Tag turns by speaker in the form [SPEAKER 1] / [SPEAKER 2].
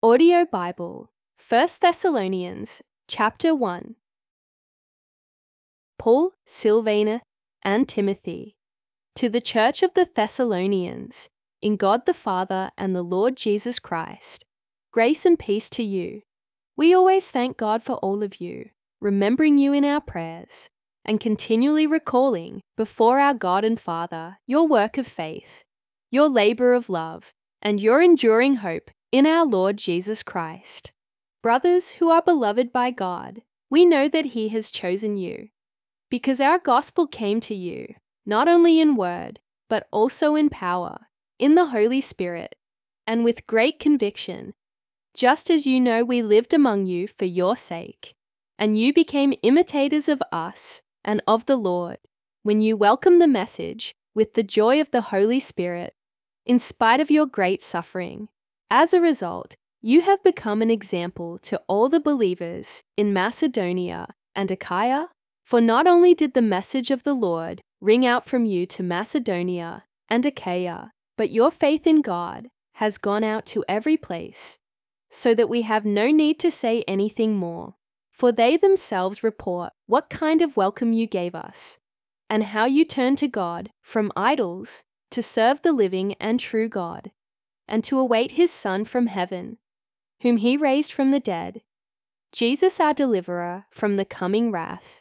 [SPEAKER 1] Audio Bible, 1 Thessalonians, chapter 1. Paul, Silvanus, and Timothy, to the church of the Thessalonians, in God the Father and the Lord Jesus Christ, grace and peace to you. We always thank God for all of you, remembering you in our prayers, and continually recalling before our God and Father your work of faith, your labor of love, and your enduring hope in our Lord Jesus Christ. Brothers who are beloved by God, we know that He has chosen you, because our gospel came to you, not only in word, but also in power, in the Holy Spirit, and with great conviction, just as you know we lived among you for your sake, and you became imitators of us and of the Lord, when you welcomed the message with the joy of the Holy Spirit, in spite of your great suffering. As a result, you have become an example to all the believers in Macedonia and Achaia, for not only did the message of the Lord ring out from you to Macedonia and Achaia, but your faith in God has gone out to every place, so that we have no need to say anything more. For they themselves report what kind of welcome you gave us, and how you turned to God from idols to serve the living and true God, and to await His Son from heaven, whom He raised from the dead, Jesus our deliverer from the coming wrath.